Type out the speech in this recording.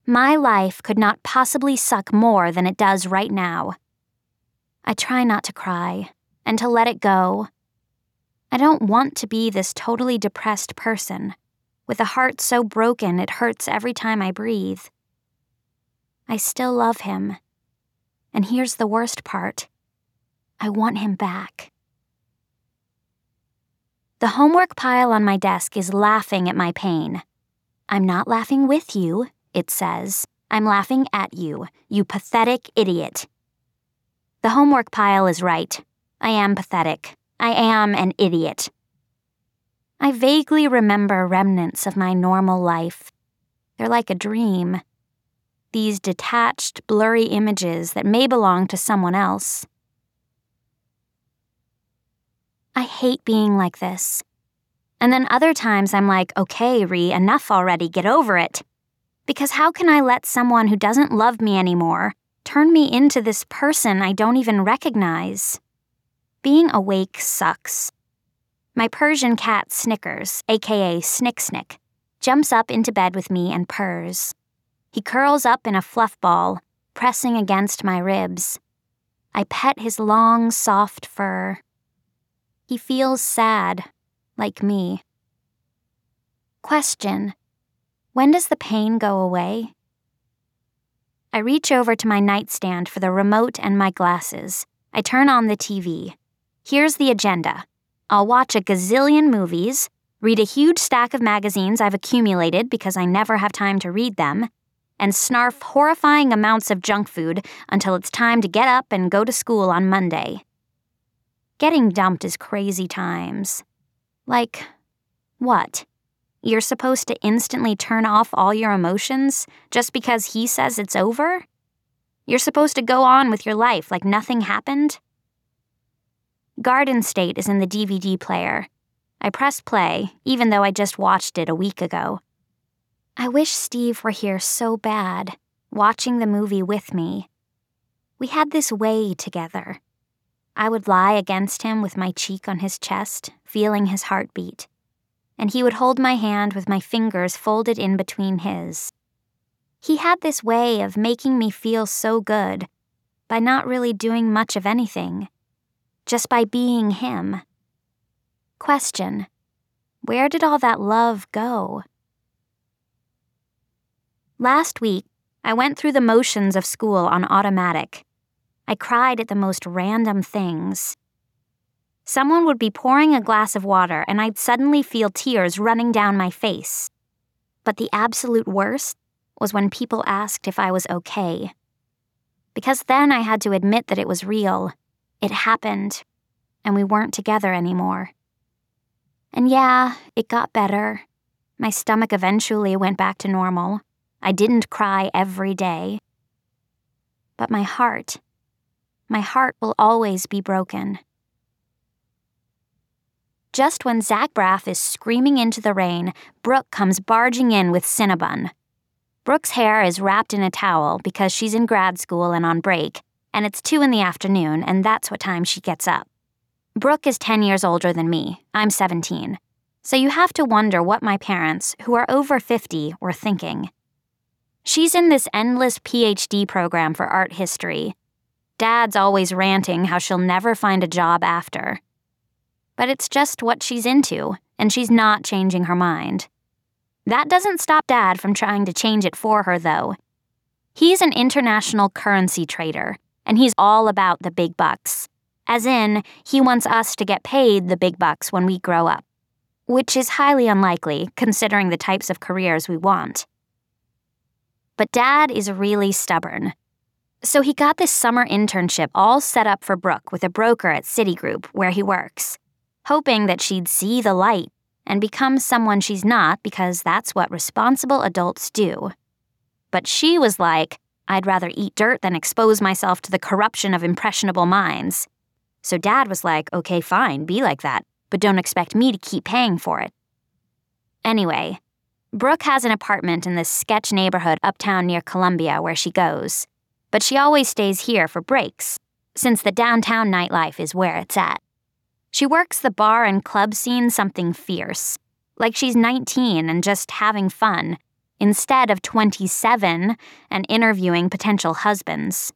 My life could not possibly suck more than it does right now. I try not to cry and to let it go. I don't want to be this totally depressed person, with a heart so broken it hurts every time I breathe. I still love him. And here's the worst part. I want him back. The homework pile on my desk is laughing at my pain. I'm not laughing with you, it says. I'm laughing at you, you pathetic idiot. The homework pile is right. I am pathetic. I am an idiot. I vaguely remember remnants of my normal life. They're like a dream. These detached, blurry images that may belong to someone else. I hate being like this. And then other times I'm like, okay, Ree, enough already, get over it. Because how can I let someone who doesn't love me anymore turn me into this person I don't even recognize? Being awake sucks. My Persian cat Snickers, aka Snick Snick, jumps up into bed with me and purrs. He curls up in a fluff ball, pressing against my ribs. I pet his long, soft fur. He feels sad, like me. Question: when does the pain go away? I reach over to my nightstand for the remote and my glasses. I turn on the TV. Here's the agenda. I'll watch a gazillion movies, read a huge stack of magazines I've accumulated because I never have time to read them, and snarf horrifying amounts of junk food until it's time to get up and go to school on Monday. Getting dumped is crazy times. Like, what? You're supposed to instantly turn off all your emotions just because he says it's over? You're supposed to go on with your life like nothing happened? Garden State is in the DVD player. I press play, even though I just watched it a week ago. I wish Steve were here so bad, watching the movie with me. We had this way together. I would lie against him with my cheek on his chest, feeling his heartbeat, and he would hold my hand with my fingers folded in between his. He had this way of making me feel so good, by not really doing much of anything, just by being him. Question: where did all that love go? Last week, I went through the motions of school on automatic. I cried at the most random things. Someone would be pouring a glass of water and I'd suddenly feel tears running down my face. But the absolute worst was when people asked if I was okay. Because then I had to admit that it was real. It happened, and we weren't together anymore. And yeah, it got better. My stomach eventually went back to normal. I didn't cry every day. But my heart will always be broken. Just when Zach Braff is screaming into the rain, Brooke comes barging in with Cinnabon. Brooke's hair is wrapped in a towel because she's in grad school and on break, and it's 2 p.m, and that's what time she gets up. Brooke is 10 years older than me. I'm 17. So you have to wonder what my parents, who are over 50, were thinking. She's in this endless PhD program for art history. Dad's always ranting how she'll never find a job after. But it's just what she's into, and she's not changing her mind. That doesn't stop Dad from trying to change it for her, though. He's an international currency trader, and he's all about the big bucks. As in, he wants us to get paid the big bucks when we grow up. Which is highly unlikely, considering the types of careers we want. But Dad is really stubborn. So he got this summer internship all set up for Brooke with a broker at Citigroup, where he works, hoping that she'd see the light and become someone she's not because that's what responsible adults do. But she was like, I'd rather eat dirt than expose myself to the corruption of impressionable minds. So Dad was like, okay, fine, be like that, but don't expect me to keep paying for it. Anyway, Brooke has an apartment in this sketch neighborhood uptown near Columbia where she goes. But she always stays here for breaks, since the downtown nightlife is where it's at. She works the bar and club scene something fierce, like she's 19 and just having fun, instead of 27 and interviewing potential husbands.